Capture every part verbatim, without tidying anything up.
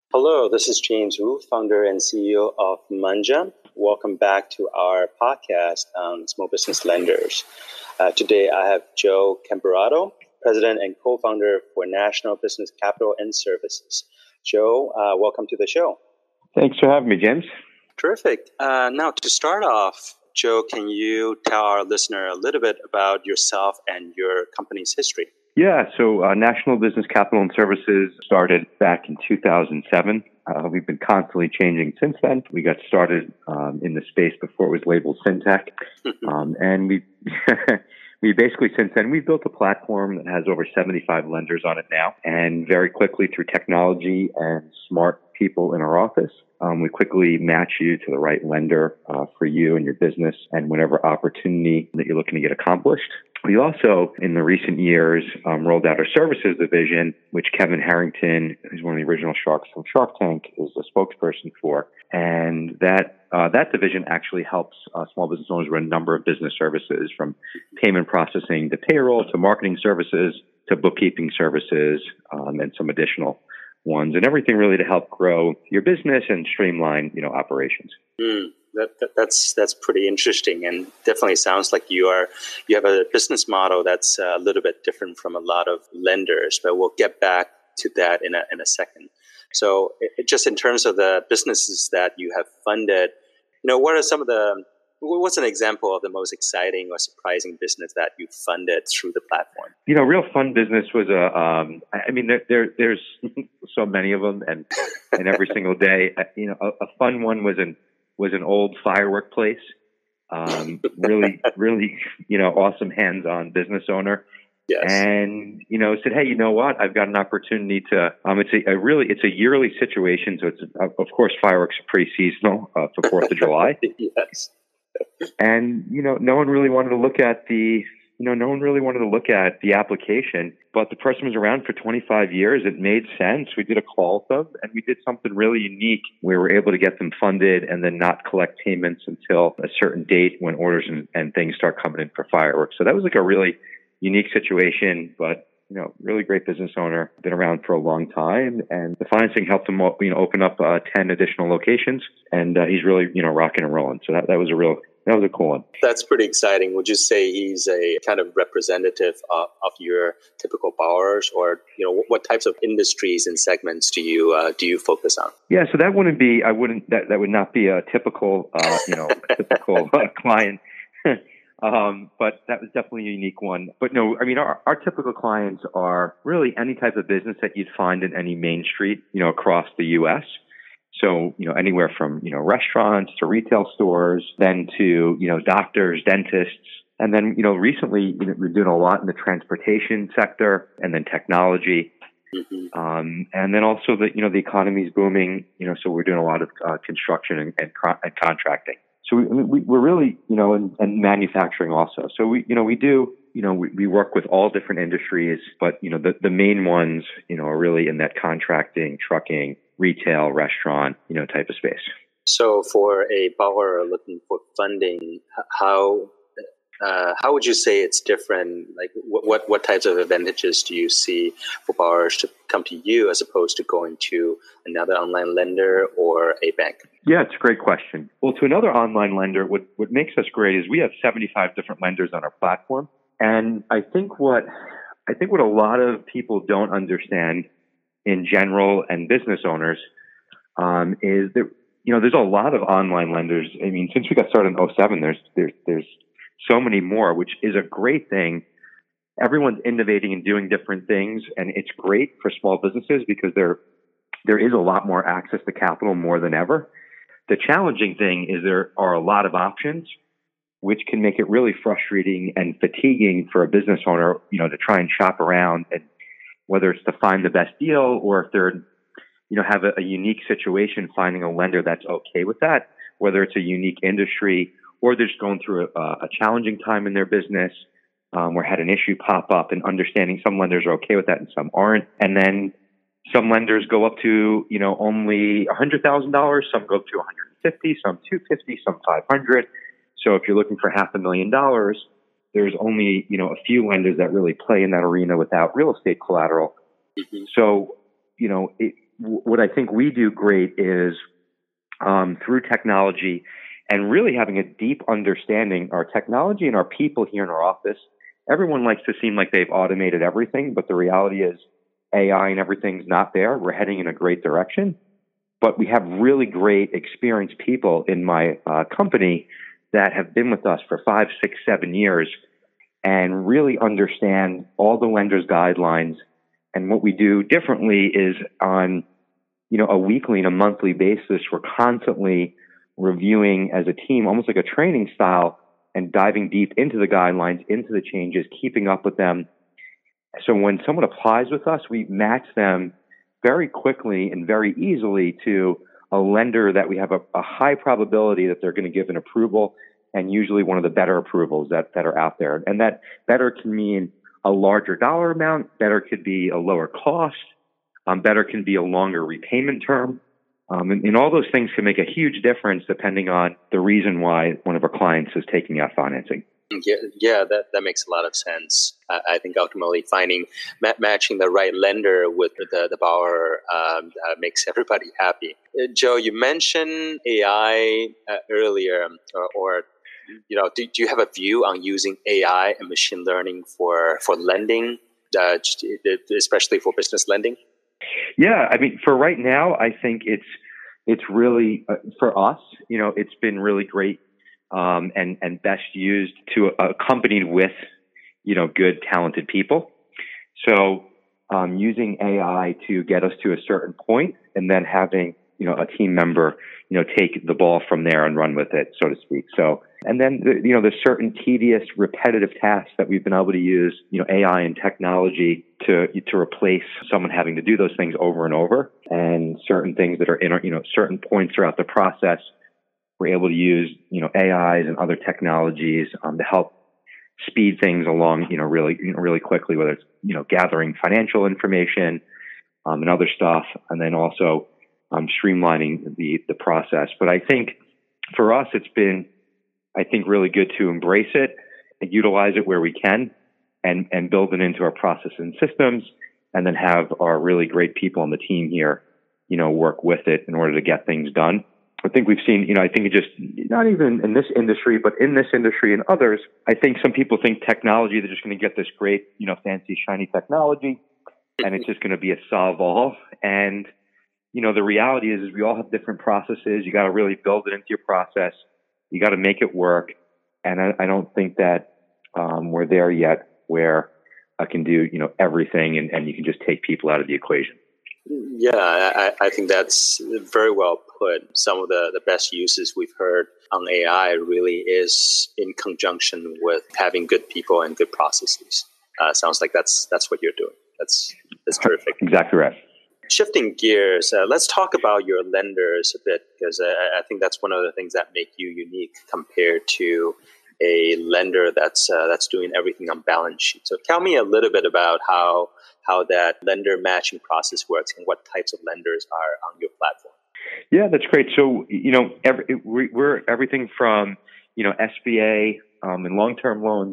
Hello, this is James Wu, founder and C E O of Manja. Welcome back to our podcast on small business lenders. Uh, today I have Joe Camperato, president and co-founder for National Business Capital and Services. Joe, uh, welcome to the show. Thanks for having me, James. Terrific. Uh, now, to start off, Joe, can you tell our listener a little bit about yourself and your company's history? Yeah, so uh, National Business Capital and Services started back in two thousand seven. Uh, we've been constantly changing since then. We got started um, in the space before it was labeled fintech. um, and we we basically, since then, we've built a platform that has over seventy-five lenders on it now. And very quickly, through technology and smart people in our office, um, we quickly match you to the right lender uh, for you and your business and whatever opportunity that you're looking to get accomplished. We also, in the recent years, um, rolled out our services division, which Kevin Harrington, who's one of the original sharks from Shark Tank, is the spokesperson for. And that uh, that division actually helps uh, small business owners run a number of business services, from payment processing to payroll to marketing services to bookkeeping services um, and some additional ones, and everything really to help grow your business and streamline, you know, operations. Mm. That, that, that's that's pretty interesting, and definitely sounds like you are you have a business model that's a little bit different from a lot of lenders. But we'll get back to that in a in a second. So, it, just in terms of the businesses that you have funded, you know, what are some of the what's an example of the most exciting or surprising business that you funded through the platform? You know, real fun business was a. Um, I mean, there, there there's so many of them, and and every single day, you know, a, a fun one was an. was an old firework place. Um, really, really, you know, awesome hands-on business owner. Yes. And, you know, said, hey, you know what? I've got an opportunity to, um, it's a, a really, it's a yearly situation. So it's, uh, of course, fireworks are pretty seasonal uh, for fourth of July. Yes. And, you know, no one really wanted to look at the, you know, no one really wanted to look at the application, but the person was around for twenty-five years. It made sense. We did a call with them, and we did something really unique. We were able to get them funded and then not collect payments until a certain date when orders and, and things start coming in for fireworks. So that was like a really unique situation, but, you know, really great business owner, been around for a long time, and the financing helped him, you know, open up uh, ten additional locations, and uh, he's really, you know, rocking and rolling. So that, that was a real That was a cool one. That's pretty exciting. Would you say he's a kind of representative of, of your typical borrowers, or, you know, what types of industries and segments do you uh, do you focus on? Yeah, so that wouldn't be. I wouldn't. That, that would not be a typical, uh, you know, a typical uh, client. um, but that was definitely a unique one. But no, I mean, our, our typical clients are really any type of business that you'd find in any main street, you know, across the U S. So, you know, anywhere from, you know, restaurants to retail stores, then to, you know, doctors, dentists. And then, you know, recently you know, we're doing a lot in the transportation sector, and then technology. Mm-hmm. Um, and then also the, you know, the economy's booming, you know, so we're doing a lot of uh, construction and, and, and contracting. So we, we, we're really, you know, and, and manufacturing also. So we, you know, we do, you know, we, we work with all different industries, but, you know, the, the main ones, you know, are really in that contracting, trucking, retail, restaurant, you know, type of space. So for a borrower looking for funding, how uh, how would you say it's different? Like what, what what types of advantages do you see for borrowers to come to you as opposed to going to another online lender or a bank? Yeah, it's a great question. Well, to another online lender, what, what makes us great is we have seventy-five different lenders on our platform. And I think what I think what a lot of people don't understand in general, and business owners, um, is that, you know, there's a lot of online lenders. I mean, since we got started in oh seven, there's, there's, there's so many more, which is a great thing. Everyone's innovating and doing different things, and it's great for small businesses because there, there is a lot more access to capital more than ever. The challenging thing is there are a lot of options, which can make it really frustrating and fatiguing for a business owner, you know, to try and shop around, and whether it's to find the best deal, or if they're, you know, have a, a unique situation, finding a lender that's okay with that, whether it's a unique industry or they're just going through a, a challenging time in their business, um, or had an issue pop up, and understanding some lenders are okay with that and some aren't. And then some lenders go up to, you know, only one hundred thousand dollars, some go up to one hundred fifty, some two hundred fifty, some five hundred. So if you're looking for half a million dollars, there's only, you know, a few lenders that really play in that arena without real estate collateral. Mm-hmm. So, you know, it, w- what I think we do great is um, through technology and really having a deep understanding, our technology and our people here in our office. Everyone likes to seem like they've automated everything, but the reality is A I and everything's not there. We're heading in a great direction, but we have really great experienced people in my uh, company that have been with us for five, six, seven years and really understand all the lenders' guidelines. And what we do differently is on, you know, a weekly and a monthly basis, we're constantly reviewing as a team, almost like a training style, and diving deep into the guidelines, into the changes, keeping up with them. So when someone applies with us, we match them very quickly and very easily to a lender that we have a, a high probability that they're going to give an approval, and usually one of the better approvals that, that are out there. And that better can mean a larger dollar amount, better could be a lower cost, um, better can be a longer repayment term. Um, and, and all those things can make a huge difference depending on the reason why one of our clients is taking out financing. Yeah, yeah, that, that makes a lot of sense. I, I think ultimately finding, ma- matching the right lender with the, the borrower um, uh, makes everybody happy. Uh, Joe, you mentioned A I uh, earlier, or, or you know, do, do you have a view on using A I and machine learning for, for lending, uh, especially for business lending? Yeah, I mean, for right now, I think it's it's really uh, for us. You know, it's been really great um, and and best used to uh, accompanied with you know good talented people. So um, using A I to get us to a certain point, and then having you know a team member you know take the ball from there and run with it, so to speak. So and then the, you know there's certain tedious, repetitive tasks that we've been able to use you know A I and technology to to replace someone having to do those things over and over, and certain things that are in you know certain points throughout the process, we're able to use you know A Is and other technologies um, to help speed things along you know really you know, really quickly, whether it's you know gathering financial information um, and other stuff, and then also um, streamlining the the process. But I think for us, it's been I think really good to embrace it and utilize it where we can, and and build it into our process and systems, and then have our really great people on the team here, you know, work with it in order to get things done. I think we've seen, you know, I think it just, not even in this industry, but in this industry and others, I think some people think technology, they're just going to get this great, you know, fancy, shiny technology, and it's just going to be a solve all. And, you know, the reality is, is we all have different processes. You got to really build it into your process. You got to make it work. And I, I don't think that um, we're there yet where I can do, you know, everything and, and you can just take people out of the equation. Yeah, I, I think that's very well put. Some of the, the best uses we've heard on A I really is in conjunction with having good people and good processes. Uh, sounds like that's that's what you're doing. That's that's terrific. Exactly right. Shifting gears, uh, let's talk about your lenders a bit, because I, I think that's one of the things that make you unique compared to a lender that's uh, that's doing everything on balance sheet. So tell me a little bit about how how that lender matching process works and what types of lenders are on your platform. Yeah, that's great. So, you know, every, we're everything from, you know, S B A um, and long-term loans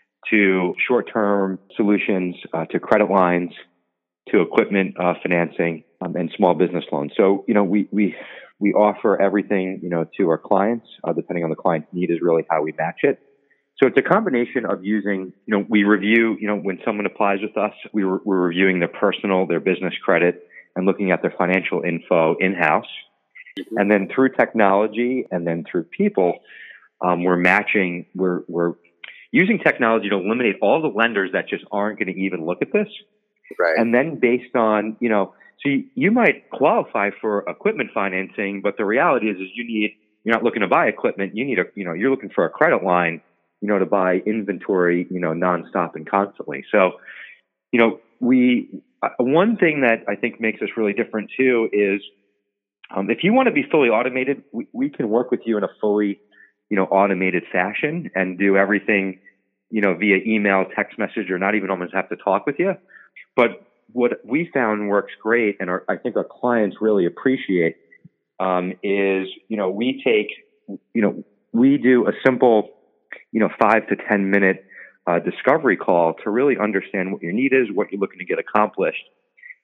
to short-term solutions uh, to credit lines to equipment uh, financing um, and small business loans. So, you know, we we we offer everything, you know, to our clients, uh, depending on the client's need is really how we match it. So it's a combination of using, you know, we review, you know, when someone applies with us, we re- we're reviewing their personal, their business credit, and looking at their financial info in-house. Mm-hmm. And then through technology and then through people, um, we're matching, we're, we're using technology to eliminate all the lenders that just aren't going to even look at this. Right. And then based on, you know, so you, you might qualify for equipment financing, but the reality is, is you need, you're not looking to buy equipment. You need a, you know, you're looking for a credit line, you know, to buy inventory, you know, nonstop and constantly. So, you know, we, uh, one thing that I think makes us really different too is, um, if you want to be fully automated, we, we can work with you in a fully, you know, automated fashion and do everything, you know, via email, text message, or not even almost have to talk with you. But what we found works great, and our, I think our clients really appreciate, um, is, you know, we take, you know, we do a simple, you know, five to ten minute uh, discovery call to really understand what your need is, what you're looking to get accomplished.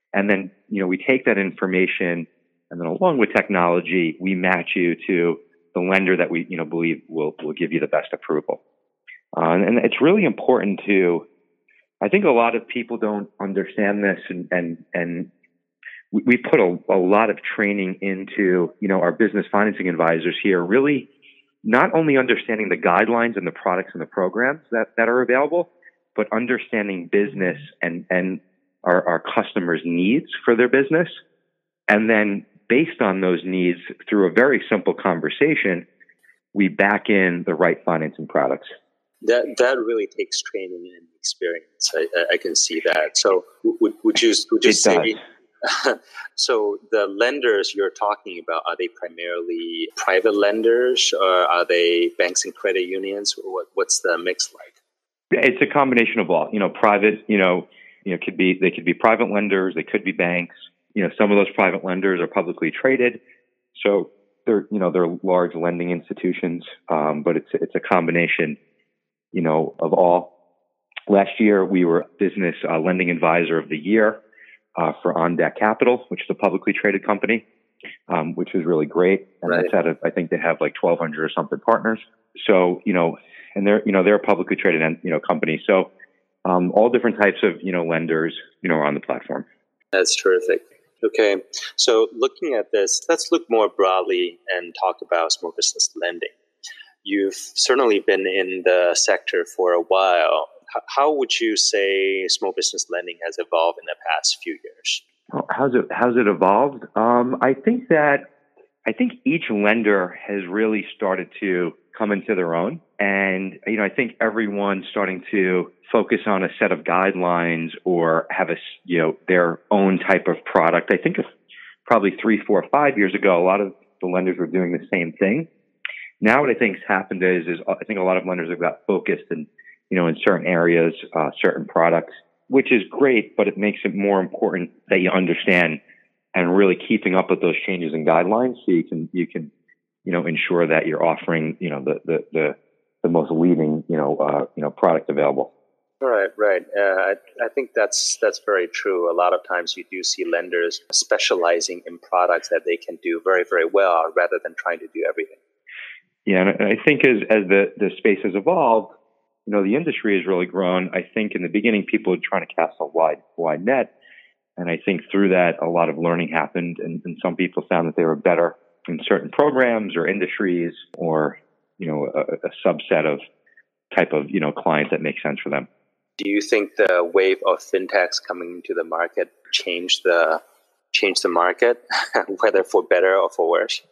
And then, you know, we take that information and then along with technology, we match you to the lender that we, you know, believe will, will give you the best approval. Uh, and, and it's really important to, I think a lot of people don't understand this, and, and, and we, we put a, a lot of training into, you know, our business financing advisors here, really not only understanding the guidelines and the products and the programs that, that are available, but understanding business and, and our, our customers' needs for their business. And then based on those needs, through a very simple conversation, we back in the right financing products. That that really takes training and experience. I, I can see that. So would would you would you it say? Does. So the lenders you're talking about, are they primarily private lenders, or are they banks and credit unions? What what's the mix like? It's a combination of all. You know, private. You know, you know, could be they could be private lenders. They could be banks. You know, some of those private lenders are publicly traded, so they're you know they're large lending institutions. Um, but it's it's a combination, you know, of all. Last year we were Business uh, Lending Advisor of the Year uh, for On Deck Capital, which is a publicly traded company, um, which is really great. And right. that's out of, I think they have like twelve hundred or something partners. So you know, and they're you know they're a publicly traded you know company. So um, all different types of you know lenders you know are on the platform. That's terrific. Okay, so looking at this, let's look more broadly and talk about small business lending. You've certainly been in the sector for a while. How would you say small business lending has evolved in the past few years? How's it how's it evolved? Um, I think that I think each lender has really started to come into their own, and you know I think everyone's starting to focus on a set of guidelines or have a you know their own type of product. I think probably three, four, five years ago, a lot of the lenders were doing the same thing. Now, what I think has happened is, is I think a lot of lenders have got focused in, you know, in certain areas, uh, certain products, which is great, but it makes it more important that you understand and really keeping up with those changes and guidelines so you can, you can, you know, ensure that you're offering, you know, the, the, the, the most leading, you know, uh, you know, product available. Right, right. Uh, I, I think that's that's very true. A lot of times you do see lenders specializing in products that they can do very, very well rather than trying to do everything. Yeah, and I think as as the, the space has evolved, you know, the industry has really grown. I think in the beginning, people were trying to cast a wide wide net, and I think through that, a lot of learning happened, and, and some people found that they were better in certain programs or industries, or you know, a, a subset of type of you know clients that makes sense for them. Do you think the wave of fintechs coming into the market changed the changed the market, whether for better or for worse?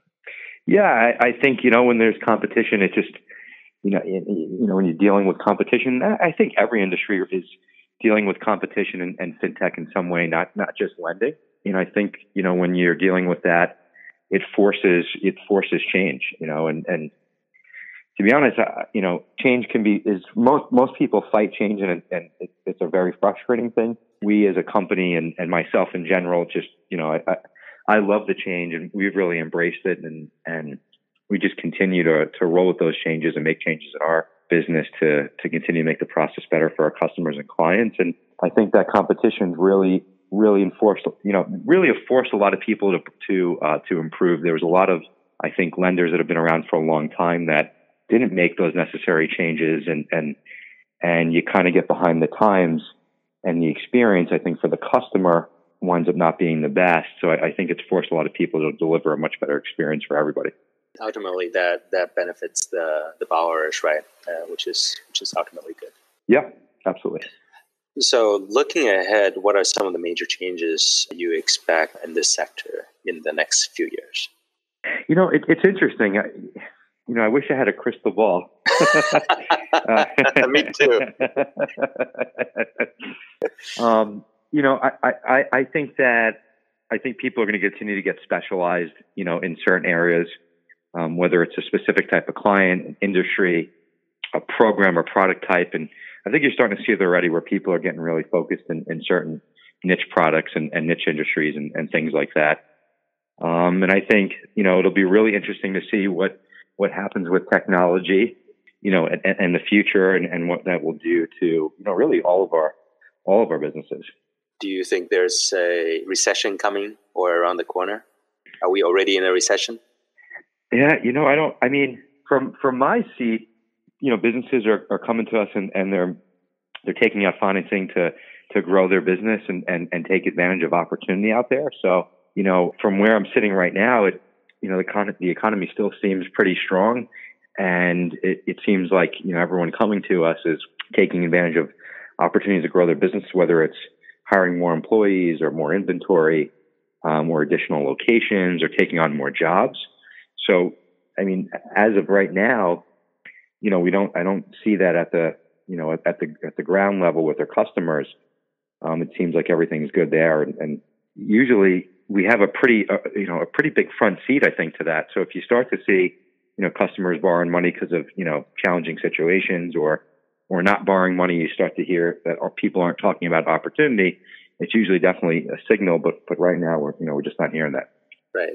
Yeah, I, I think, you know, when there's competition, it just, you know, you, you know, when you're dealing with competition, I think every industry is dealing with competition and, and fintech in some way, not, not just lending. You know, I think, you know, when you're dealing with that, it forces, it forces change, you know, and, and to be honest, uh, you know, change can be, is most, most people fight change, and, and it, it's a very frustrating thing. We as a company and, and myself in general, just, you know, I, I I love the change, and we've really embraced it, and, and we just continue to, to roll with those changes and make changes in our business to, to continue to make the process better for our customers and clients. And I think that competition really, really enforced, you know, really forced a lot of people to, to, uh, to improve. There was a lot of, I think, lenders that have been around for a long time that didn't make those necessary changes, and, and, and you kind of get behind the times, and the experience, I think, for the customer winds up not being the best. So I, I think it's forced a lot of people to deliver a much better experience for everybody. Ultimately, that, that benefits the, the borrowers, right? Uh, which is which is ultimately good. Yeah, absolutely. So looking ahead, what are some of the major changes you expect in this sector in the next few years? You know, it, it's interesting. I, you know, I wish I had a crystal ball. uh, Me too. um, You know, I, I, I think that I think people are going to continue to get specialized, you know, in certain areas, um, whether it's a specific type of client, an industry, a program or product type. And I think you're starting to see it already, where people are getting really focused in, in certain niche products and, and niche industries and, and things like that. Um, and I think, you know, it'll be really interesting to see what, what happens with technology, you know, and, and the future, and, and what that will do to, you know, really all of our, all of our businesses. Do you think there's a recession coming or around the corner? Are we already in a recession? Yeah, you know, I don't, I mean, from, from my seat, you know, businesses are, are coming to us and, and they're, they're taking out financing to, to grow their business and, and, and take advantage of opportunity out there. So, you know, from where I'm sitting right now, it, you know, the, con- the economy still seems pretty strong. And it, it seems like, you know, everyone coming to us is taking advantage of opportunities to grow their business, whether it's hiring more employees or more inventory, um, or additional locations, or taking on more jobs. So, I mean, as of right now, you know, we don't, I don't see that at the, you know, at, at the, at the ground level with our customers. Um, it seems like everything's good there. And, and usually we have a pretty, uh, you know, a pretty big front seat, I think, to that. So if you start to see, you know, customers borrowing money because of, you know, challenging situations, or, or not borrowing money, you start to hear that people aren't talking about opportunity. It's usually definitely a signal, but, but right now we're, you know, we're just not hearing that. Right.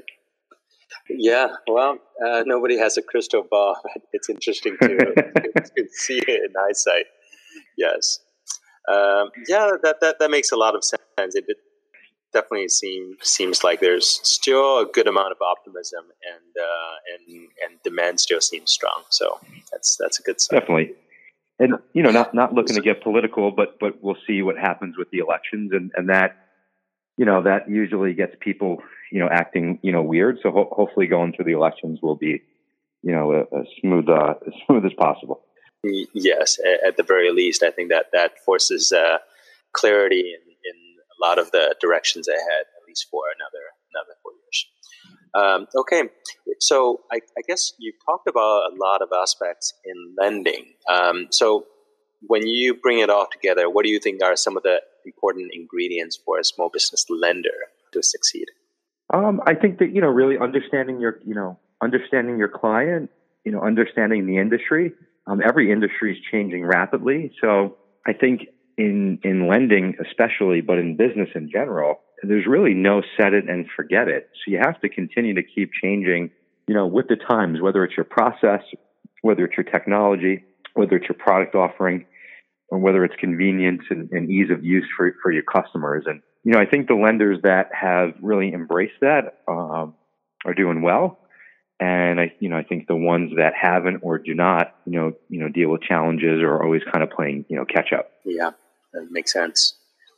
Yeah. Well, uh, nobody has a crystal ball. It's interesting to, to, to see it in hindsight. Yes. Um, yeah, that, that, that makes a lot of sense. It, it definitely seem, seems like there's still a good amount of optimism, and, uh, and, and demand still seems strong. So that's, that's a good sign. Definitely. And, you know, not, not looking to get political, but, but we'll see what happens with the elections, and, and that, you know, that usually gets people, you know, acting, you know, weird. So ho- hopefully going through the elections will be, you know, as smooth, uh, as smooth as possible. Yes. At the very least, I think that that forces, uh, clarity in, in a lot of the directions ahead, at least for another, another four years. Um, okay, so I, I guess you talked about a lot of aspects in lending. Um, so when you bring it all together, what do you think are some of the important ingredients for a small business lender to succeed? Um, I think that, you know, really understanding your, you know, understanding your client, you know, understanding the industry. Um, every industry is changing rapidly. So I think in, in lending especially, but in business in general, there's really no set it and forget it. So you have to continue to keep changing, you know, with the times, whether it's your process, whether it's your technology, whether it's your product offering, or whether it's convenience and, and ease of use for, for your customers. And, you know, I think the lenders that have really embraced that um, are doing well. And I, you know, I think the ones that haven't or do not, you know, you know, deal with challenges or are always kind of playing, you know, catch up. Yeah, that makes sense.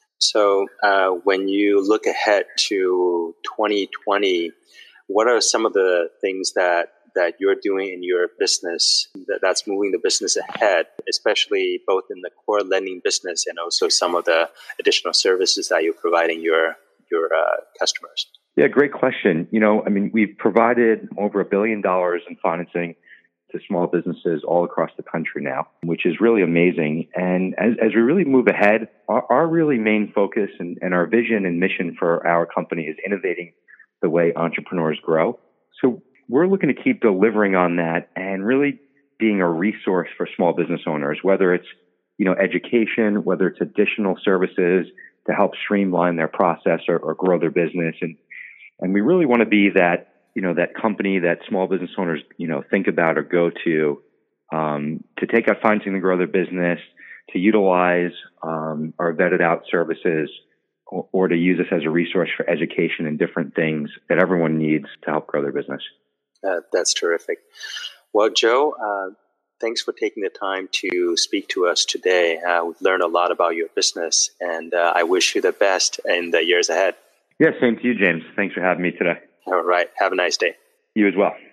So uh, when you look ahead to twenty twenty, what are some of the things that, that you're doing in your business that, that's moving the business ahead, especially both in the core lending business and also some of the additional services that you're providing your, your uh, customers? Yeah, great question. You know, I mean, we've provided over a billion dollars in financing to small businesses all across the country now, which is really amazing. And as, as we really move ahead, our, our really main focus and, and our vision and mission for our company is innovating the way entrepreneurs grow. So we're looking to keep delivering on that and really being a resource for small business owners, whether it's, you know, education, whether it's additional services to help streamline their process or, or grow their business. And And we really want to be that, you know, that company that small business owners, you know, think about or go to, um, to take out financing to grow their business, to utilize, um, our vetted out services, or, or to use us as a resource for education and different things that everyone needs to help grow their business. Uh, that's terrific. Well, Joe, uh, thanks for taking the time to speak to us today. Uh, we've learned a lot about your business, and uh, I wish you the best in the years ahead. Yeah, same to you, James. Thanks for having me today. All right. Have a nice day. You as well.